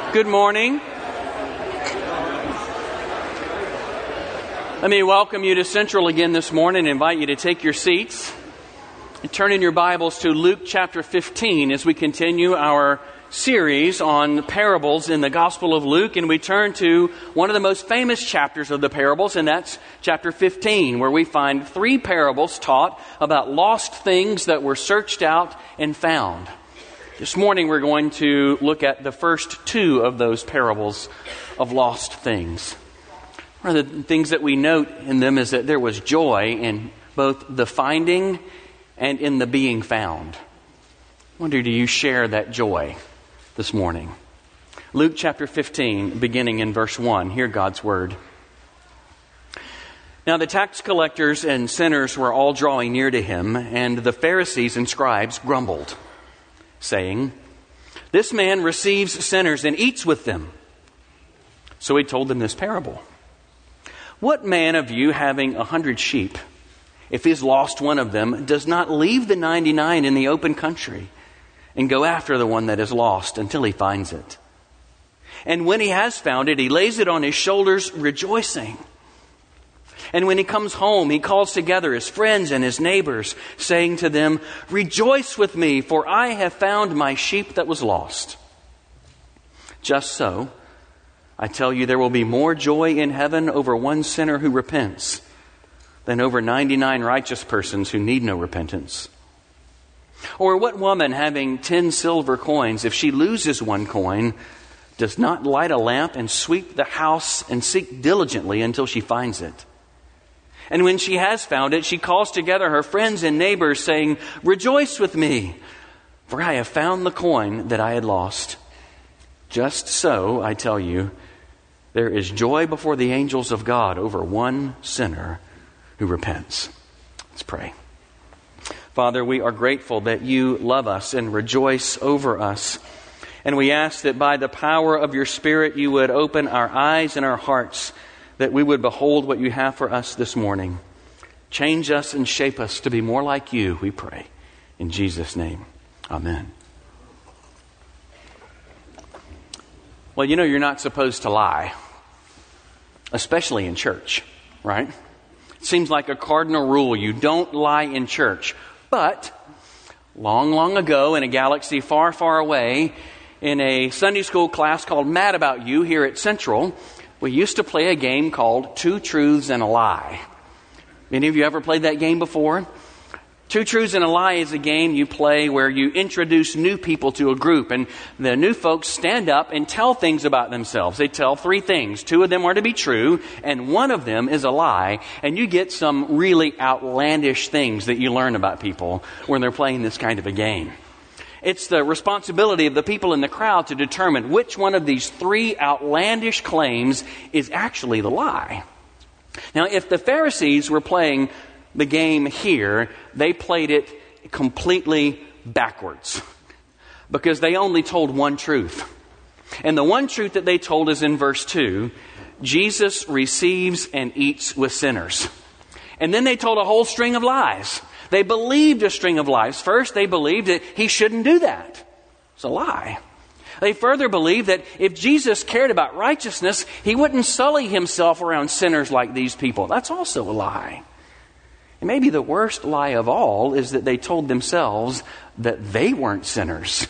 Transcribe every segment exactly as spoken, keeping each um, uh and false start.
Good morning. Let me welcome you to Central again this morning and invite you to take your seats and turn in your Bibles to Luke chapter fifteen as we continue our series on parables in the Gospel of Luke, and we turn to one of the most famous chapters of the parables, and that's chapter fifteen, where we find three parables taught about lost things that were searched out and found. This morning we're going to look at the first two of those parables of lost things. One of the things that we note in them is that there was joy in both the finding and in the being found. I wonder, do you share that joy this morning? Luke chapter fifteen, beginning in verse one. Hear God's word. Now the tax collectors and sinners were all drawing near to him, and the Pharisees and scribes grumbled, saying, "This man receives sinners and eats with them." So he told them this parable. "What man of you, having a hundred sheep, if he's lost one of them, does not leave the ninety-nine in the open country and go after the one that is lost until he finds it? And when he has found it, he lays it on his shoulders, rejoicing. And when he comes home, he calls together his friends and his neighbors, saying to them, 'Rejoice with me, for I have found my sheep that was lost.' Just so, I tell you, there will be more joy in heaven over one sinner who repents than over ninety-nine righteous persons who need no repentance. Or what woman, having ten silver coins, if she loses one coin, does not light a lamp and sweep the house and seek diligently until she finds it? And when she has found it, she calls together her friends and neighbors, saying, 'Rejoice with me, for I have found the coin that I had lost.' Just so, I tell you, there is joy before the angels of God over one sinner who repents." Let's pray. Father, we are grateful that you love us and rejoice over us. And we ask that by the power of your Spirit, you would open our eyes and our hearts, that we would behold what you have for us this morning. Change us and shape us to be more like you, we pray. In Jesus' name, amen. Well, you know you're not supposed to lie, especially in church, right? It seems like a cardinal rule. You don't lie in church. But long, long ago, in a galaxy far, far away, in a Sunday school class called Mad About You here at Central, we used to play a game called Two Truths and a Lie. Any of you ever played that game before? Two Truths and a Lie is a game you play where you introduce new people to a group, and the new folks stand up and tell things about themselves. They tell three things. Two of them are to be true, and one of them is a lie, and you get some really outlandish things that you learn about people when they're playing this kind of a game. It's the responsibility of the people in the crowd to determine which one of these three outlandish claims is actually the lie. Now, if the Pharisees were playing the game here, they played it completely backwards, because they only told one truth. And the one truth that they told is in verse two, Jesus receives and eats with sinners. And then they told a whole string of lies. They believed a string of lies. First, they believed that he shouldn't do that. It's a lie. They further believed that if Jesus cared about righteousness, he wouldn't sully himself around sinners like these people. That's also a lie. And maybe the worst lie of all is that they told themselves that they weren't sinners.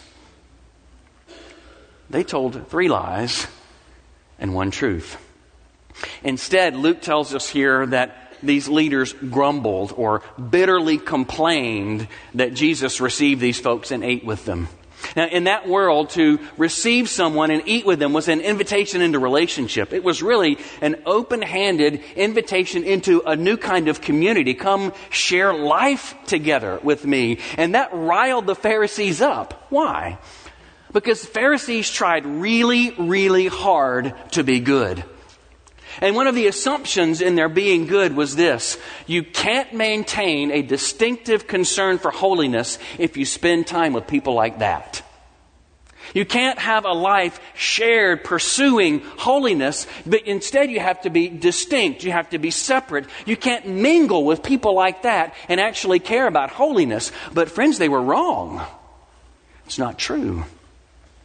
They told three lies and one truth. Instead, Luke tells us here that these leaders grumbled or bitterly complained that Jesus received these folks and ate with them. Now, in that world, to receive someone and eat with them was an invitation into relationship. It was really an open-handed invitation into a new kind of community. Come share life together with me. And that riled the Pharisees up. Why? Because Pharisees tried really, really hard to be good. And one of the assumptions in their being good was this: you can't maintain a distinctive concern for holiness if you spend time with people like that. You can't have a life shared pursuing holiness, but instead you have to be distinct. You have to be separate. You can't mingle with people like that and actually care about holiness. But friends, they were wrong. It's not true.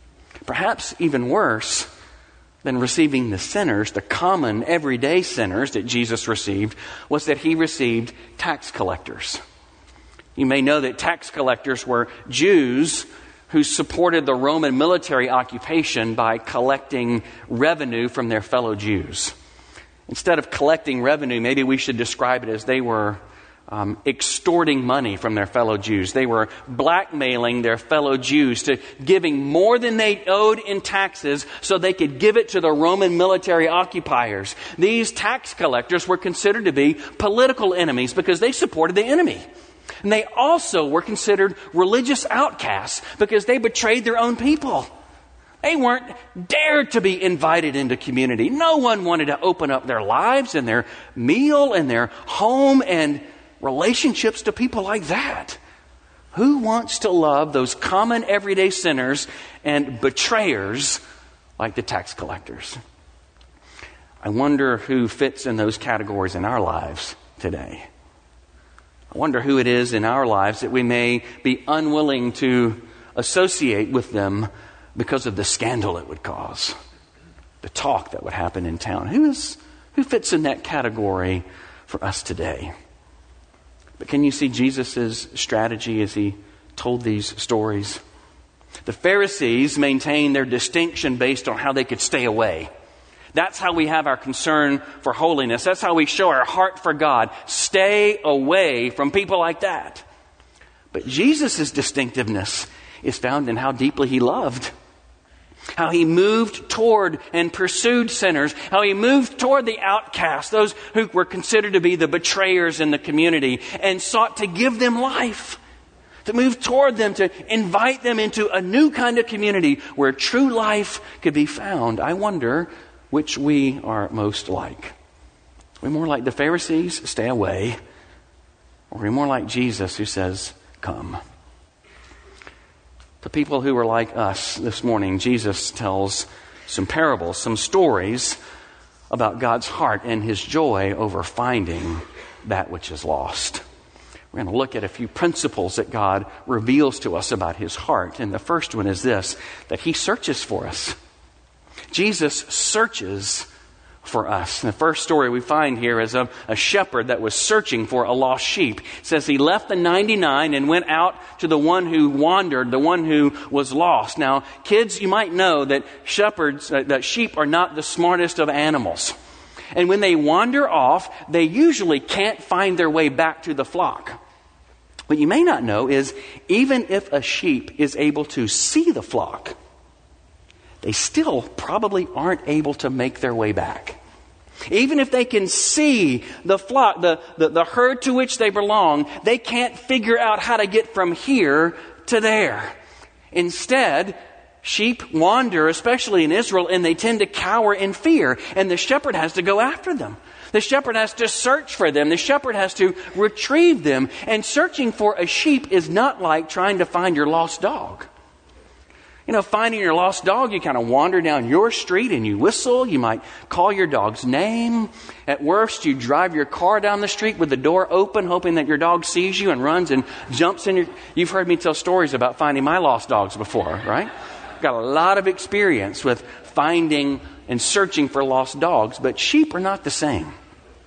Perhaps even worse than receiving the sinners, the common everyday sinners that Jesus received, was that he received tax collectors. You may know that tax collectors were Jews who supported the Roman military occupation by collecting revenue from their fellow Jews. Instead of collecting revenue, maybe we should describe it as they were um, extorting money from their fellow Jews. They were blackmailing their fellow Jews to giving more than they owed in taxes so they could give it to the Roman military occupiers. These tax collectors were considered to be political enemies because they supported the enemy. And they also were considered religious outcasts because they betrayed their own people. They weren't dared to be invited into community. No one wanted to open up their lives and their meal and their home and relationships to people like that. Who wants to love those common everyday sinners and betrayers like the tax collectors? I wonder who fits in those categories in our lives today. I wonder who it is in our lives that we may be unwilling to associate with them because of the scandal it would cause, the talk that would happen in town. Who is who fits in that category for us today? But can you see Jesus' strategy as he told these stories? The Pharisees maintained their distinction based on how they could stay away. That's how we have our concern for holiness. That's how we show our heart for God. Stay away from people like that. But Jesus' distinctiveness is found in how deeply he loved. How he moved toward and pursued sinners. How he moved toward the outcasts, those who were considered to be the betrayers in the community, and sought to give them life. To move toward them, to invite them into a new kind of community where true life could be found. I wonder which we are most like. Are we more like the Pharisees, stay away? Or are we more like Jesus who says, come? The people who are like us this morning, Jesus tells some parables, some stories about God's heart and his joy over finding that which is lost. We're going to look at a few principles that God reveals to us about his heart. And the first one is this, that he searches for us. Jesus searches for us. And the first story we find here is of a shepherd that was searching for a lost sheep. It says he left the ninety-nine and went out to the one who wandered, the one who was lost. Now, kids, you might know that shepherds, uh, that sheep are not the smartest of animals. And when they wander off, they usually can't find their way back to the flock. What you may not know is even if a sheep is able to see the flock, they still probably aren't able to make their way back. Even if they can see the flock, the, the, the herd to which they belong, they can't figure out how to get from here to there. Instead, sheep wander, especially in Israel, and they tend to cower in fear, and the shepherd has to go after them. The shepherd has to search for them. The shepherd has to retrieve them. And searching for a sheep is not like trying to find your lost dog. You know, finding your lost dog, you kind of wander down your street and you whistle. You might call your dog's name. At worst, you drive your car down the street with the door open, hoping that your dog sees you and runs and jumps in your... You've heard me tell stories about finding my lost dogs before, right? Got a lot of experience with finding and searching for lost dogs, but sheep are not the same.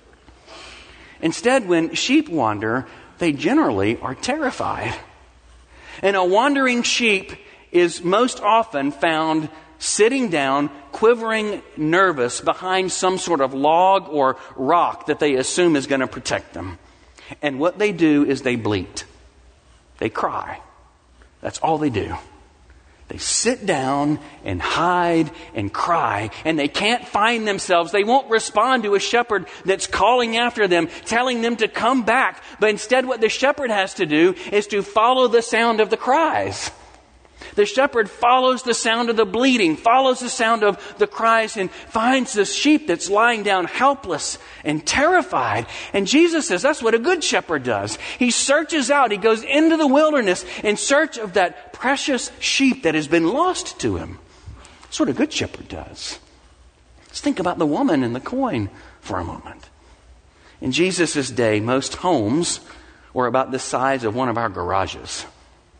Instead, when sheep wander, they generally are terrified. And a wandering sheep is most often found sitting down, quivering, nervous behind some sort of log or rock that they assume is going to protect them. And what they do is they bleat. They cry. That's all they do. They sit down and hide and cry, and they can't find themselves. They won't respond to a shepherd that's calling after them, telling them to come back. But instead, what the shepherd has to do is to follow the sound of the cries. The shepherd follows the sound of the bleating, follows the sound of the cries, and finds this sheep that's lying down helpless and terrified. And Jesus says that's what a good shepherd does. He searches out, he goes into the wilderness in search of that precious sheep that has been lost to him. That's what a good shepherd does. Let's think about the woman and the coin for a moment. In Jesus' day, most homes were about the size of one of our garages.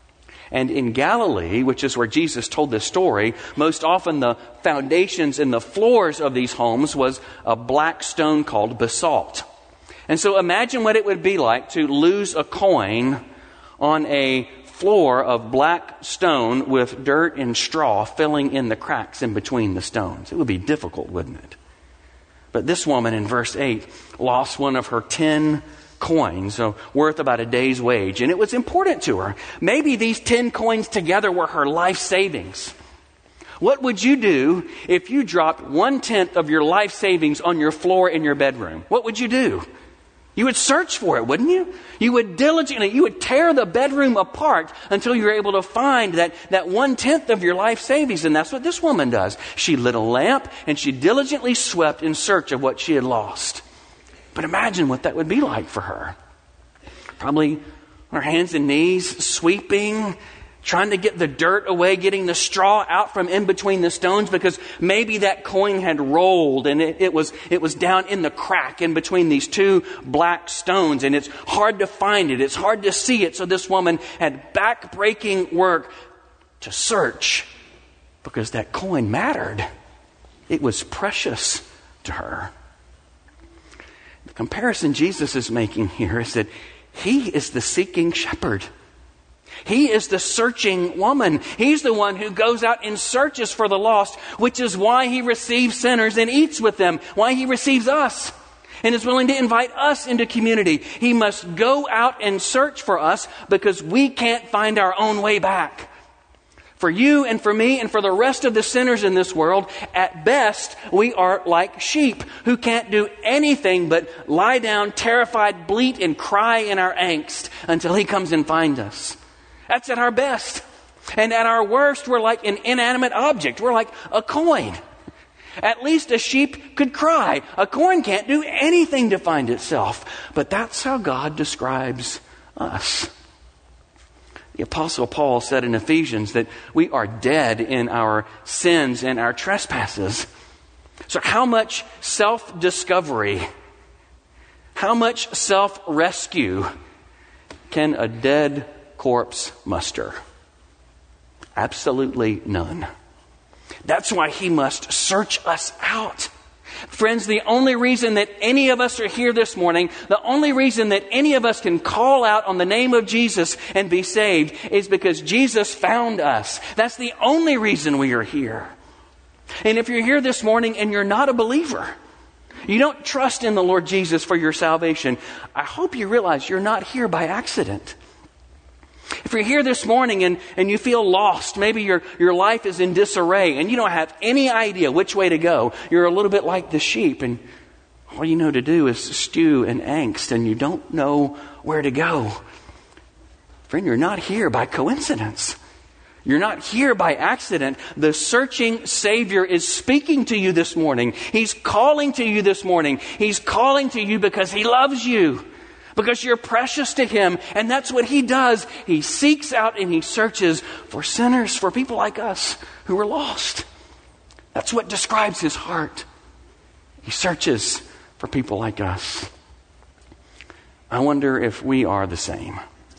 And in Galilee, which is where Jesus told this story, most often the foundations and the floors of these homes was a black stone called basalt. And so imagine what it would be like to lose a coin on a floor of black stone with dirt and straw filling in the cracks in between the stones. It would be difficult, wouldn't it? But this woman in verse eight lost one of her ten coins, so worth about a day's wage. And it was important to her. Maybe these ten coins together were her life savings. What would you do if you dropped one-tenth of your life savings on your floor in your bedroom? What would you do? You would search for it, wouldn't you? You would diligently, you would tear the bedroom apart until you were able to find that, that one-tenth of your life savings. And that's what this woman does. She lit a lamp and she diligently swept in search of what she had lost. But imagine what that would be like for her. Probably on her hands and knees, sweeping, trying to get the dirt away, getting the straw out from in between the stones, because maybe that coin had rolled and it, it was it was down in the crack in between these two black stones, and it's hard to find it. It's hard to see it. So this woman had back-breaking work to search because that coin mattered. It was precious to her. The comparison Jesus is making here is that he is the seeking shepherd. He is the searching woman. He's the one who goes out and searches for the lost, which is why he receives sinners and eats with them, why he receives us and is willing to invite us into community. He must go out and search for us because we can't find our own way back. For you and for me and for the rest of the sinners in this world, at best, we are like sheep who can't do anything but lie down, terrified, bleat, and cry in our angst until he comes and finds us. That's at our best. And at our worst, we're like an inanimate object. We're like a coin. At least a sheep could cry. A coin can't do anything to find itself. But that's how God describes us. The Apostle Paul said in Ephesians that we are dead in our sins and our trespasses. So how much self-discovery, how much self-rescue can a dead corpse muster? Absolutely none. That's why he must search us out. Friends, the only reason that any of us are here this morning, the only reason that any of us can call out on the name of Jesus and be saved is because Jesus found us. That's the only reason we are here. And if you're here this morning and you're not a believer, you don't trust in the Lord Jesus for your salvation, I hope you realize you're not here by accident. If you're here this morning and, and you feel lost, maybe your, your life is in disarray and you don't have any idea which way to go, you're a little bit like the sheep and all you know to do is stew in angst and you don't know where to go. Friend, you're not here by coincidence. You're not here by accident. The searching Savior is speaking to you this morning. He's calling to you this morning. He's calling to you because He loves you. Because you're precious to Him. And that's what He does. He seeks out and He searches for sinners, for people like us who are lost. That's what describes His heart. He searches for people like us. I wonder if we are the same.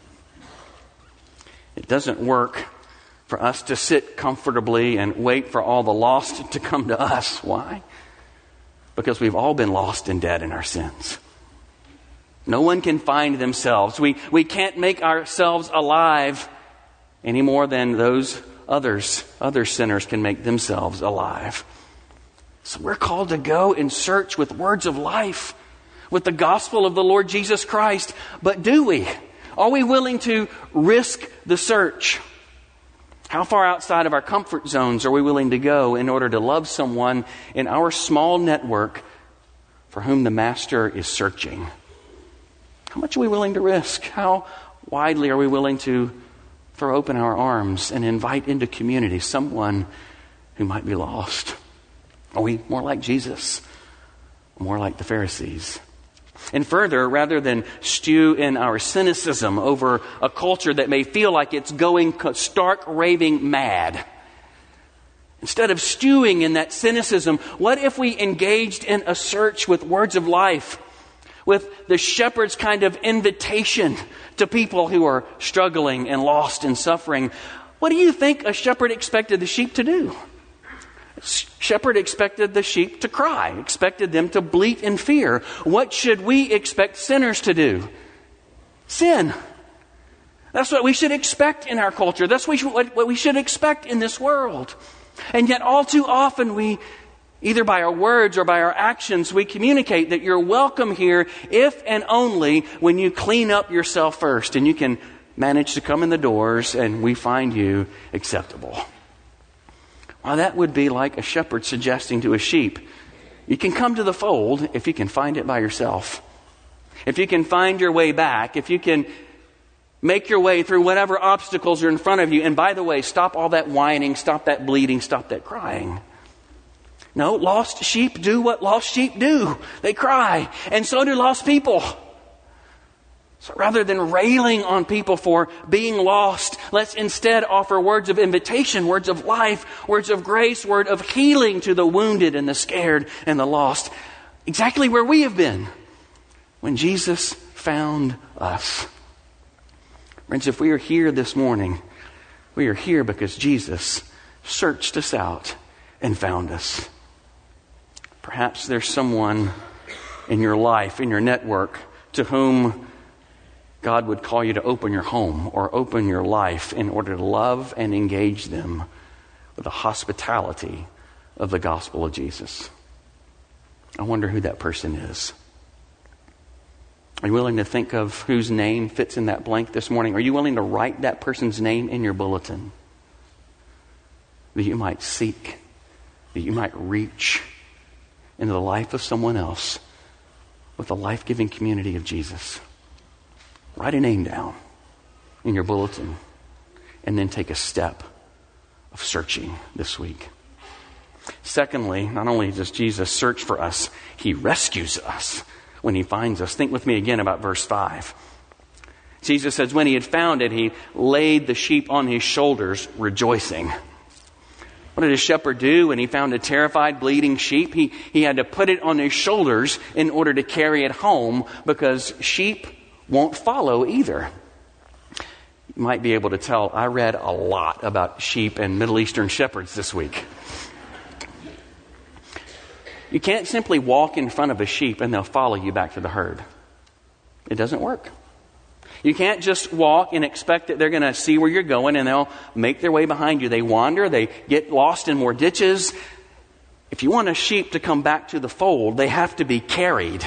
It doesn't work for us to sit comfortably and wait for all the lost to come to us. Why? Because we've all been lost and dead in our sins. No one can find themselves. We, we can't make ourselves alive any more than those others, other sinners can make themselves alive. So we're called to go and search with words of life, with the gospel of the Lord Jesus Christ. But do we? Are we willing to risk the search? How far outside of our comfort zones are we willing to go in order to love someone in our small network for whom the Master is searching? How much are we willing to risk? How widely are we willing to throw open our arms and invite into community someone who might be lost? Are we more like Jesus? More like the Pharisees? And further, rather than stew in our cynicism over a culture that may feel like it's going stark raving mad, instead of stewing in that cynicism, what if we engaged in a search with words of life? with the shepherd's kind of invitation to people who are struggling and lost and suffering, what do you think a shepherd expected the sheep to do? Shepherd expected the sheep to cry, expected them to bleat in fear. What should we expect sinners to do? Sin. That's what we should expect in our culture. That's what we should expect in this world. And yet all too often we, either by our words or by our actions, we communicate that you're welcome here if and only when you clean up yourself first and you can manage to come in the doors and we find you acceptable. Well, that would be like a shepherd suggesting to a sheep, you can come to the fold if you can find it by yourself. If you can find your way back, if you can make your way through whatever obstacles are in front of you. And by the way, stop all that whining, stop that bleeding, stop that crying. No, lost sheep do what lost sheep do. They cry. And so do lost people. So rather than railing on people for being lost, let's instead offer words of invitation, words of life, words of grace, word of healing to the wounded and the scared and the lost. Exactly where we have been when Jesus found us. Friends, if we are here this morning, we are here because Jesus searched us out and found us. Perhaps there's someone in your life, in your network, to whom God would call you to open your home or open your life in order to love and engage them with the hospitality of the gospel of Jesus. I wonder who that person is. Are you willing to think of whose name fits in that blank this morning? Are you willing to write that person's name in your bulletin? That you might seek, that you might reach into the life of someone else with the life-giving community of Jesus. Write a name down in your bulletin and then take a step of searching this week. Secondly, not only does Jesus search for us, he rescues us when he finds us. Think with me again about verse five. Jesus says, when he had found it, he laid the sheep on his shoulders, rejoicing. What did a shepherd do when he found a terrified, bleeding sheep? He, he had to put it on his shoulders in order to carry it home, because sheep won't follow either. You might be able to tell I read a lot about sheep and Middle Eastern shepherds this week. You can't simply walk in front of a sheep and they'll follow you back to the herd. It doesn't work. You can't just walk and expect that they're going to see where you're going and they'll make their way behind you. They wander, they get lost in more ditches. If you want a sheep to come back to the fold, they have to be carried.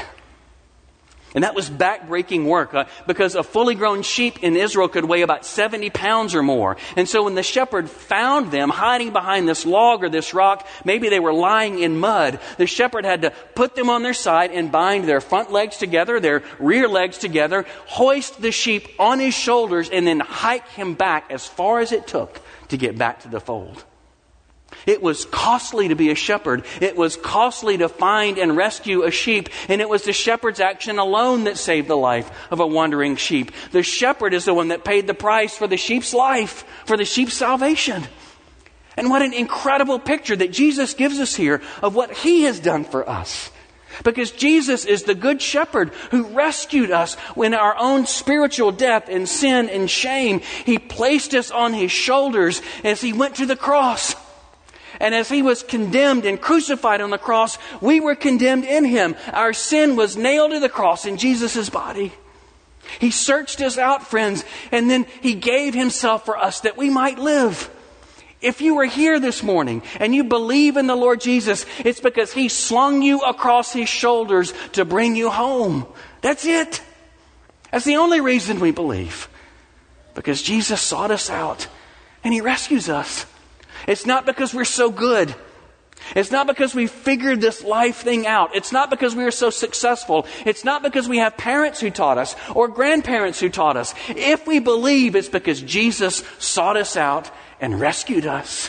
And that was back-breaking work uh, because a fully grown sheep in Israel could weigh about seventy pounds or more. And so when the shepherd found them hiding behind this log or this rock, maybe they were lying in mud, the shepherd had to put them on their side and bind their front legs together, their rear legs together, hoist the sheep on his shoulders, and then hike him back as far as it took to get back to the fold. It was costly to be a shepherd. It was costly to find and rescue a sheep. And it was the shepherd's action alone that saved the life of a wandering sheep. The shepherd is the one that paid the price for the sheep's life, for the sheep's salvation. And what an incredible picture that Jesus gives us here of what he has done for us. Because Jesus is the good shepherd who rescued us when our own spiritual death and sin and shame. He placed us on his shoulders as he went to the cross. And as he was condemned and crucified on the cross, we were condemned in him. Our sin was nailed to the cross in Jesus' body. He searched us out, friends, and then he gave himself for us that we might live. If you were here this morning and you believe in the Lord Jesus, it's because he slung you across his shoulders to bring you home. That's it. That's the only reason we believe. Because Jesus sought us out and he rescues us. It's not because we're so good. It's not because we figured this life thing out. It's not because we are so successful. It's not because we have parents who taught us or grandparents who taught us. If we believe, it's because Jesus sought us out and rescued us.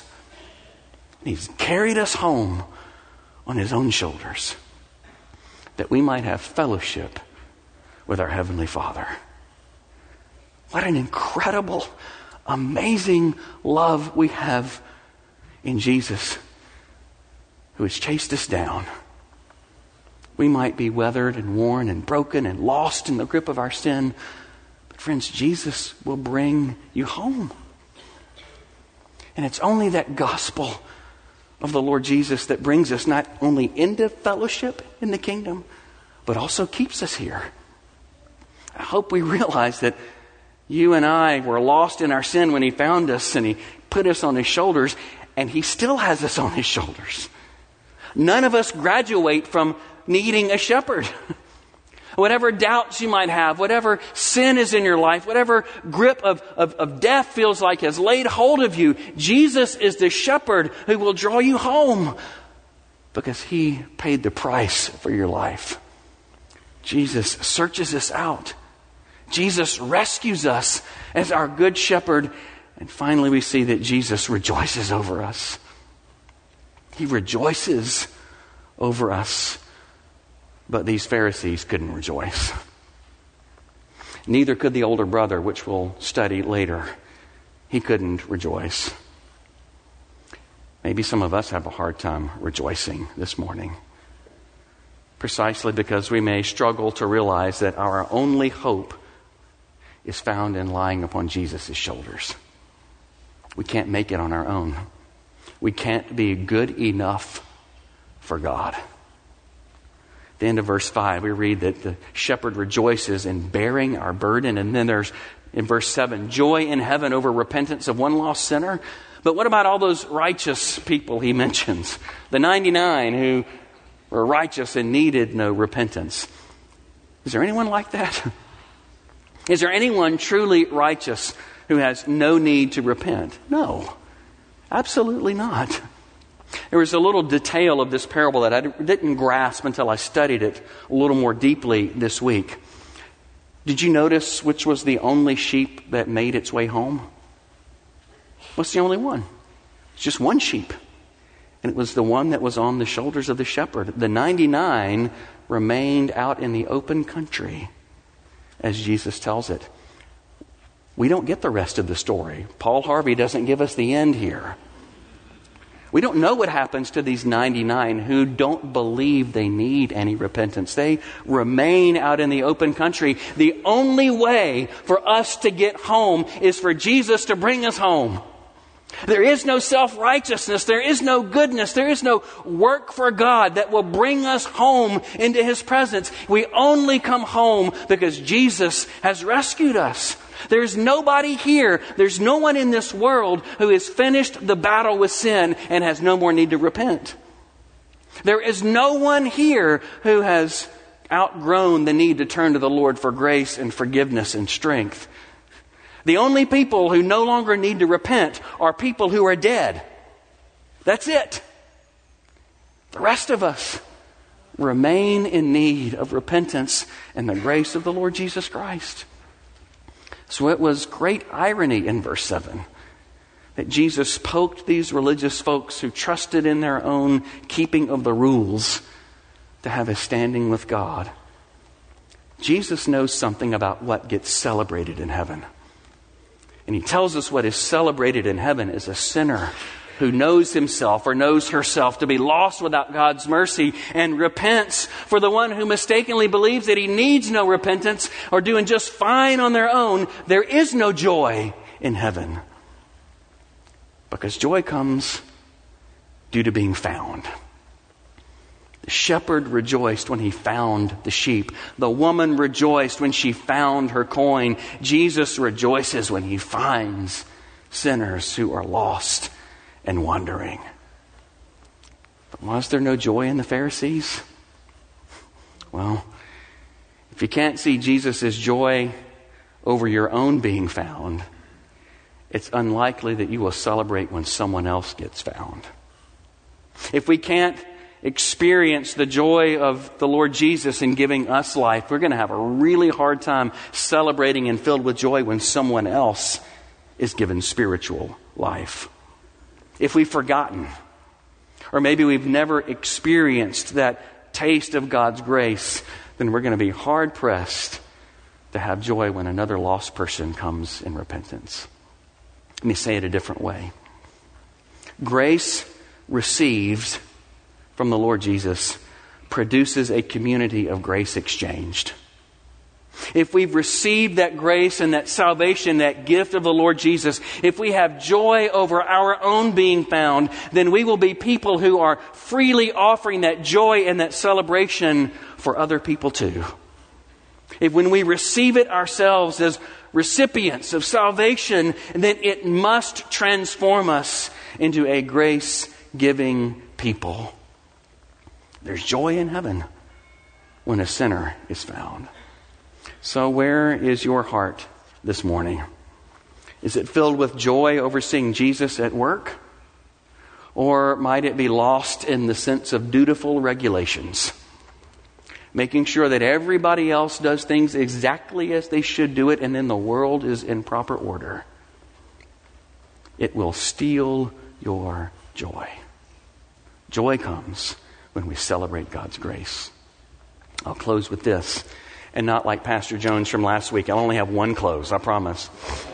He's carried us home on his own shoulders that we might have fellowship with our Heavenly Father. What an incredible, amazing love we have in Jesus, who has chased us down, We might be weathered and worn and broken and lost in the grip of our sin. But friends, Jesus will bring you home. And it's only that gospel of the Lord Jesus that brings us not only into fellowship in the kingdom, but also keeps us here. I hope we realize that you and I were lost in our sin when He found us and He put us on His shoulders, and He still has us on His shoulders. None of us graduate from needing a shepherd. Whatever doubts you might have, whatever sin is in your life, whatever grip of, of, of death feels like has laid hold of you, Jesus is the shepherd who will draw you home because He paid the price for your life. Jesus searches us out. Jesus rescues us as our good shepherd. And finally, we see that Jesus rejoices over us. He rejoices over us. But these Pharisees couldn't rejoice. Neither could the older brother, which we'll study later. He couldn't rejoice. Maybe some of us have a hard time rejoicing this morning. Precisely because we may struggle to realize that our only hope is found in lying upon Jesus' shoulders. We can't make it on our own. We can't be good enough for God. At the end of verse five, we read that the shepherd rejoices in bearing our burden. And then there's, in verse seven, joy in heaven over repentance of one lost sinner. But what about all those righteous people he mentions? The ninety-nine who were righteous and needed no repentance. Is there anyone like that? Is there anyone truly righteous who has no need to repent? No, absolutely not. There was a little detail of this parable that I didn't grasp until I studied it a little more deeply this week. Did you notice which was the only sheep that made its way home? What's the only one? It's just one sheep. And it was the one that was on the shoulders of the shepherd. The ninety-nine remained out in the open country, as Jesus tells it. We don't get the rest of the story. Paul Harvey doesn't give us the end here. We don't know what happens to these ninety-nine who don't believe they need any repentance. They remain out in the open country. The only way for us to get home is for Jesus to bring us home. There is no self-righteousness. There is no goodness. There is no work for God that will bring us home into His presence. We only come home because Jesus has rescued us. There's nobody here, there's no one in this world who has finished the battle with sin and has no more need to repent. There is no one here who has outgrown the need to turn to the Lord for grace and forgiveness and strength. The only people who no longer need to repent are people who are dead. That's it. The rest of us remain in need of repentance and the grace of the Lord Jesus Christ. So it was great irony in verse seven that Jesus poked these religious folks who trusted in their own keeping of the rules to have a standing with God. Jesus knows something about what gets celebrated in heaven. And He tells us what is celebrated in heaven is a sinner who knows himself or knows herself to be lost without God's mercy and repents. For the one who mistakenly believes that he needs no repentance or doing just fine on their own, there is no joy in heaven. Because joy comes due to being found. The shepherd rejoiced when he found the sheep. The woman rejoiced when she found her coin. Jesus rejoices when He finds sinners who are lost and wandering. But was there no joy in the Pharisees? Well, if you can't see Jesus' joy over your own being found, it's unlikely that you will celebrate when someone else gets found. If we can't experience the joy of the Lord Jesus in giving us life, we're going to have a really hard time celebrating and filled with joy when someone else is given spiritual life. If we've forgotten, or maybe we've never experienced that taste of God's grace, then we're going to be hard-pressed to have joy when another lost person comes in repentance. Let me say it a different way. Grace received from the Lord Jesus produces a community of grace exchanged. If we've received that grace and that salvation, that gift of the Lord Jesus, if we have joy over our own being found, then we will be people who are freely offering that joy and that celebration for other people too. If when we receive it ourselves as recipients of salvation, then it must transform us into a grace-giving people. There's joy in heaven when a sinner is found. So where is your heart this morning? Is it filled with joy over seeing Jesus at work? Or might it be lost in the sense of dutiful regulations? Making sure that everybody else does things exactly as they should do it, and then the world is in proper order. It will steal your joy. Joy comes when we celebrate God's grace. I'll close with this. And not like Pastor Jones from last week. I'll only have one close, I promise.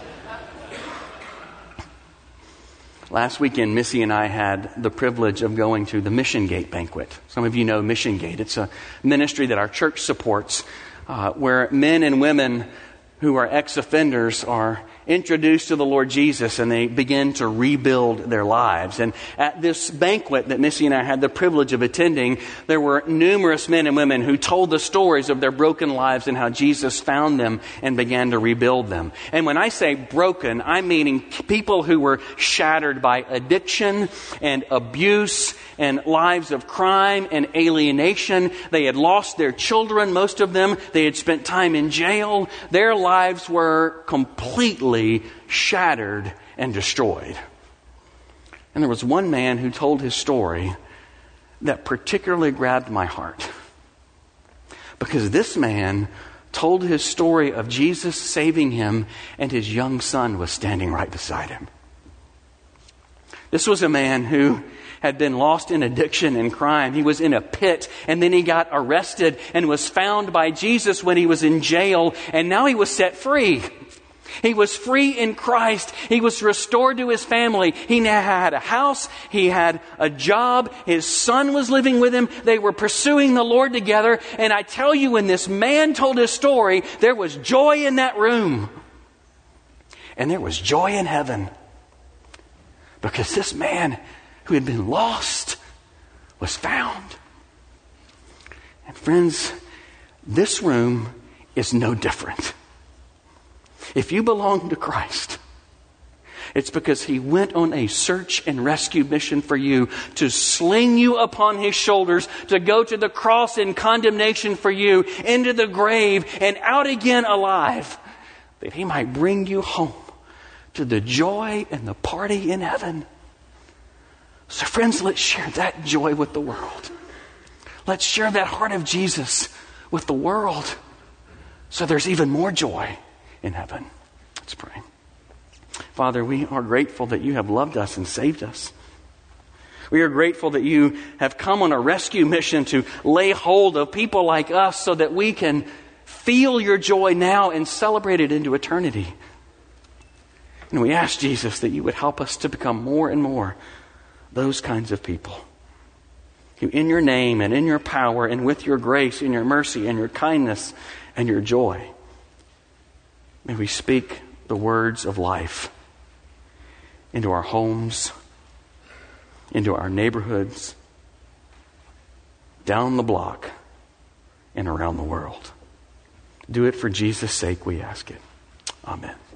Last weekend, Missy and I had the privilege of going to the Mission Gate banquet. Some of you know Mission Gate. It's a ministry that our church supports, uh, where men and women who are ex-offenders are introduced to the Lord Jesus, and they begin to rebuild their lives. And at this banquet that Missy and I had the privilege of attending, there were numerous men and women who told the stories of their broken lives and how Jesus found them and began to rebuild them. And when I say broken, I'm meaning people who were shattered by addiction and abuse and lives of crime and alienation. They had lost their children, most of them. They had spent time in jail. Their lives were completely shattered and destroyed. And there was one man who told his story that particularly grabbed my heart. Because this man told his story of Jesus saving him, and his young son was standing right beside him. This was a man who had been lost in addiction and crime. He was in a pit, and then he got arrested and was found by Jesus when he was in jail, and now he was set free. He was free in Christ. He was restored to his family. He now had a house. He had a job. His son was living with him. They were pursuing the Lord together. And I tell you, when this man told his story, there was joy in that room. And there was joy in heaven. Because this man who had been lost was found. And friends, this room is no different. If you belong to Christ, it's because He went on a search and rescue mission for you, to sling you upon His shoulders, to go to the cross in condemnation for you, into the grave, and out again alive, that He might bring you home to the joy and the party in heaven. So friends, let's share that joy with the world. Let's share that heart of Jesus with the world, so there's even more joy in heaven. Let's pray. Father, we are grateful that You have loved us and saved us. We are grateful that You have come on a rescue mission to lay hold of people like us so that we can feel Your joy now and celebrate it into eternity. And we ask, Jesus, that You would help us to become more and more those kinds of people who, in Your name and in Your power and with Your grace and Your mercy and Your kindness and Your joy, may we speak the words of life into our homes, into our neighborhoods, down the block, and around the world. Do it for Jesus' sake, we ask it. Amen.